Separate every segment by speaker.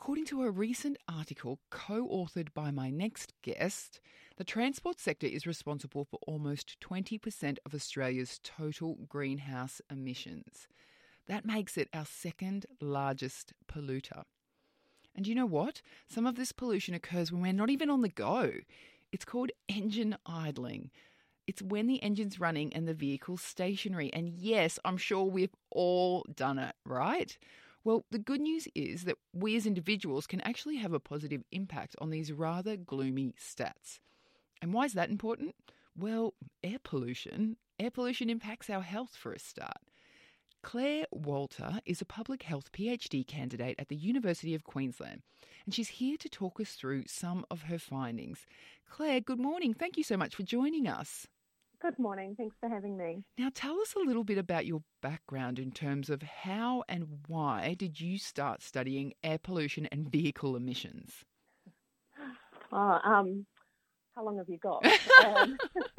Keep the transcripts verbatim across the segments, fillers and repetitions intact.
Speaker 1: according to a recent article co-authored by my next guest, the transport sector is responsible for almost twenty percent of Australia's total greenhouse emissions. That makes it our second largest polluter. And you know what? Some of this pollution occurs when we're not even on the go. It's called engine idling. It's when the engine's running and the vehicle's stationary. And yes, I'm sure we've all done it, right? Well, the good news is that we as individuals can actually have a positive impact on these rather gloomy stats. And why is that important? Well, air pollution. Air pollution impacts our health for a start. Claire Walter is a public health PhD candidate at the University of Queensland, and she's here to talk us through some of her findings. Claire, good morning. Thank you so much for joining us.
Speaker 2: Good morning. Thanks for having me.
Speaker 1: Now, tell us a little bit about your background in terms of how and why did you start studying air pollution and vehicle emissions?
Speaker 2: Oh, um, how long have you got? um,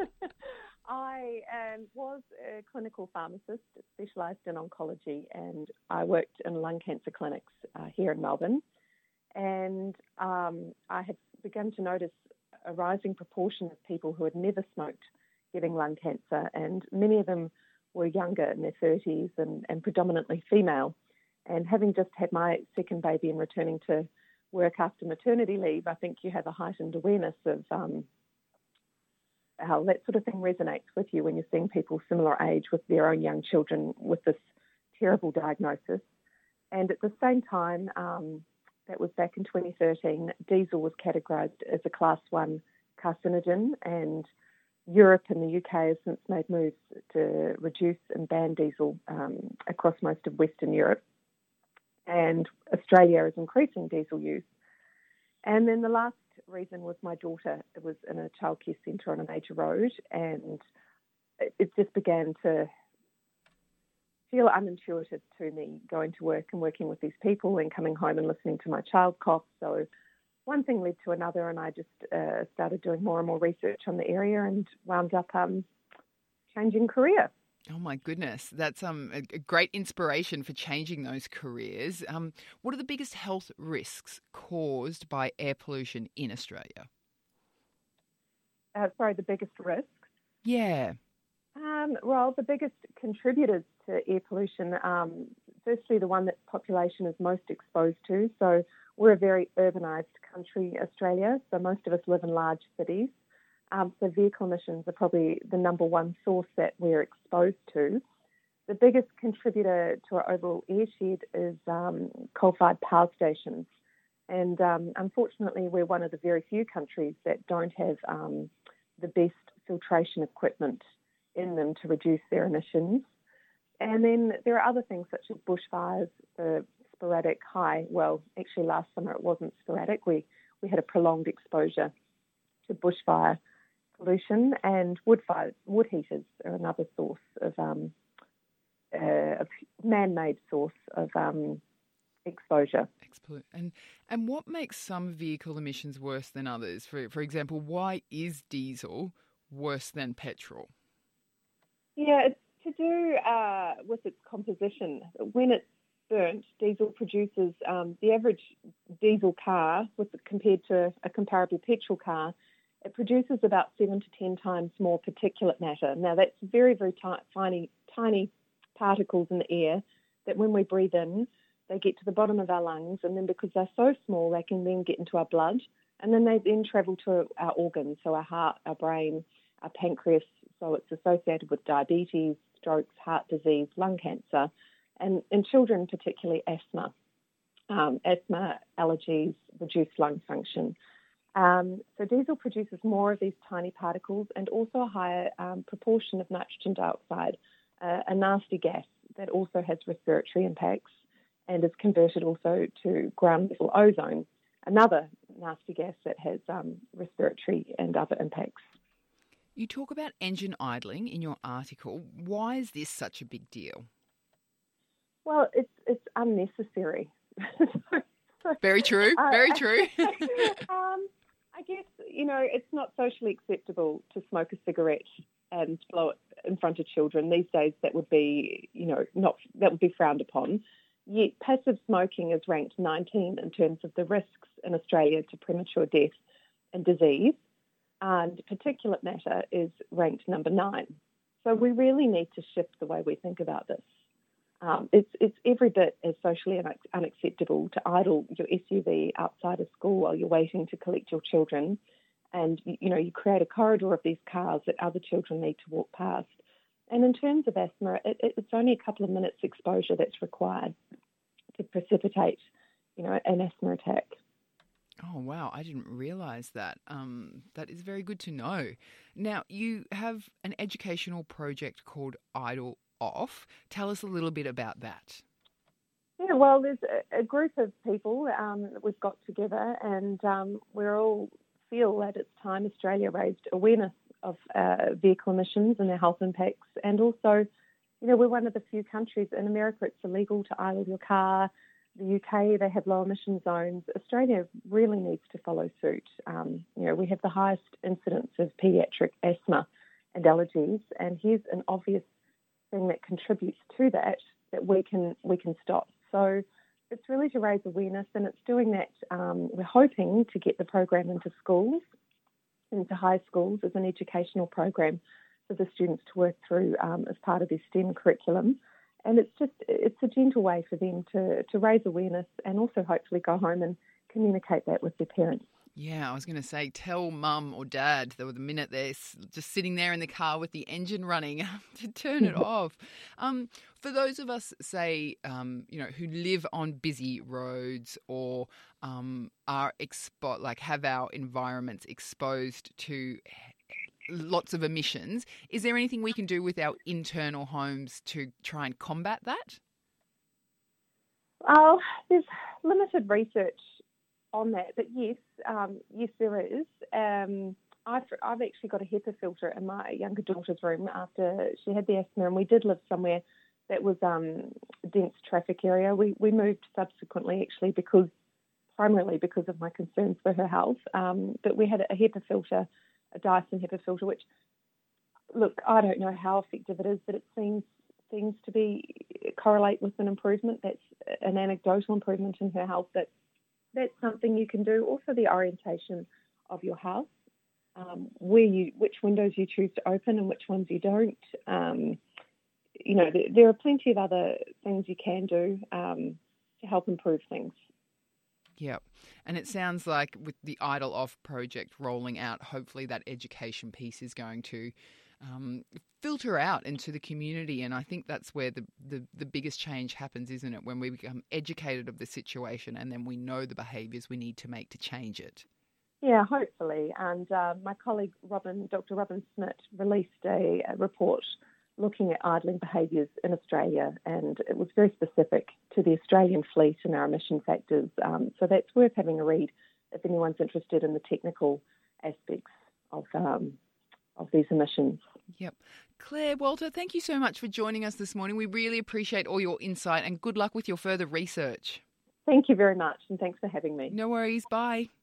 Speaker 2: I um, was a clinical pharmacist, specialised in oncology, and I worked in lung cancer clinics uh, here in Melbourne. And um, I had begun to notice a rising proportion of people who had never smoked getting lung cancer, and many of them were younger, in their thirties, and, and predominantly female. And having just had my second baby and returning to work after maternity leave, I think you have a heightened awareness of um, how that sort of thing resonates with you when you're seeing people similar age with their own young children with this terrible diagnosis. And at the same time, um, that was back in twenty thirteen, diesel was categorised as a class one carcinogen, and Europe and the U K has since made moves to reduce and ban diesel um, across most of Western Europe. And Australia is increasing diesel use. And then the last reason was my daughter. It was in a childcare centre on a major road, and it, it just began to feel unintuitive to me, going to work and working with these people and coming home and listening to my child cough. So one thing led to another, and I just uh, started doing more and more research on the area and wound up um, changing career.
Speaker 1: Oh my goodness, that's um, a, a great inspiration for changing those careers. Um, what are the biggest health risks caused by air pollution in Australia?
Speaker 2: Uh, sorry, the biggest risks?
Speaker 1: Yeah.
Speaker 2: Um, well, the biggest contributors to air pollution, um, firstly, the one that population is most exposed to. So we're a very urbanised country, Australia, so most of us live in large cities. Um, so vehicle emissions are probably the number one source that we're exposed to. The biggest contributor to our overall airshed is um, coal-fired power stations. And um, unfortunately, we're one of the very few countries that don't have um, the best filtration equipment in them to reduce their emissions. And then there are other things such as bushfires, the sporadic high. Well, actually last summer it wasn't sporadic. We, we had a prolonged exposure to bushfire pollution, and wood fires, wood heaters are another source of, um, uh, of man-made source of um, exposure.
Speaker 1: And and what makes some vehicle emissions worse than others? For for example, why is diesel worse than petrol?
Speaker 2: Yeah, it's to do uh, with its composition. When it's burnt, diesel produces um, the average diesel car, with compared to a comparable petrol car, it produces about seven to ten times more particulate matter. Now, that's very, very t- tiny, tiny particles in the air that when we breathe in, they get to the bottom of our lungs, and then because they're so small, they can then get into our blood, and then they then travel to our organs, so our heart, our brain, our pancreas. So it's associated with diabetes, strokes, heart disease, lung cancer, and in children particularly asthma, um, asthma, allergies, reduced lung function. Um, so diesel produces more of these tiny particles and also a higher um, proportion of nitrogen dioxide, uh, a nasty gas that also has respiratory impacts and is converted also to ground level ozone, another nasty gas that has um, respiratory and other impacts.
Speaker 1: You talk about engine idling in your article. Why is this such a big deal?
Speaker 2: Well, it's it's unnecessary. so, so,
Speaker 1: very true, very
Speaker 2: uh,
Speaker 1: true.
Speaker 2: um, I guess, you know, it's not socially acceptable to smoke a cigarette and blow it in front of children. These days that would be, you know, not that would be frowned upon. yet passive smoking is ranked nineteen in terms of the risks in Australia to premature death and disease, and particulate matter is ranked number nine. So we really need to shift the way we think about this. Um, it's, it's every bit as socially un- unacceptable to idle your S U V outside of school while you're waiting to collect your children, and you know you create a corridor of these cars that other children need to walk past. And in terms of asthma, it, it, it's only a couple of minutes exposure that's required to precipitate, you know, an asthma attack.
Speaker 1: Oh, wow. I didn't realise that. Um, that is very good to know. Now, you have an educational project called Idle Off. Tell us a little bit about that.
Speaker 2: Yeah, well, there's a, a group of people um, that we've got together, and um, we all feel that it's time Australia raised awareness of uh, vehicle emissions and their health impacts. And also, you know, we're one of the few countries. In America, it's illegal to idle your car. The U K, they have low emission zones. Australia really needs to follow suit. Um, you know, we have the highest incidence of paediatric asthma and allergies, and here's an obvious thing that contributes to that that we can we can stop. So it's really to raise awareness, and it's doing that. Um, we're hoping to get the program into schools, into high schools as an educational program for the students to work through um, as part of their STEM curriculum. And it's just, it's a gentle way for them to, to raise awareness and also hopefully go home and communicate that with their parents.
Speaker 1: Yeah, I was going to say, tell mum or dad that the minute they're just sitting there in the car with the engine running to turn it off. Um, for those of us, say, um, you know, who live on busy roads or um, are expo- like have our environments exposed to lots of emissions, is there anything we can do with our internal homes to try and combat that?
Speaker 2: Oh, there's limited research on that, but yes, um, yes, there is. Um, I've, I've actually got a HEPA filter in my younger daughter's room after she had the asthma, and we did live somewhere that was um, a dense traffic area. We we moved subsequently, actually, because primarily because of my concerns for her health. Um, but we had a HEPA filter, a Dyson HEPA filter, which, look, I don't know how effective it is, but it seems seems to be correlate with an improvement. That's an anecdotal improvement in her health. That that's something you can do. Also, the orientation of your house, um, where you, which windows you choose to open and which ones you don't. Um, you know, there, there are plenty of other things you can do um, to help improve things.
Speaker 1: Yeah. And it sounds like with the Idle Off project rolling out, hopefully that education piece is going to um, filter out into the community. And I think that's where the, the, the biggest change happens, isn't it? When we become educated of the situation and then we know the behaviours we need to make to change it.
Speaker 2: Yeah, hopefully. And uh, my colleague, Robin, Doctor Robin Smith, released a, a report looking at idling behaviours in Australia, and it was very specific to the Australian fleet and our emission factors. Um, so that's worth having a read if anyone's interested in the technical aspects of um, of these emissions.
Speaker 1: Yep. Claire Walter, thank you so much for joining us this morning. We really appreciate all your insight and good luck with your further research.
Speaker 2: Thank you very much, and thanks for having me.
Speaker 1: No worries. Bye.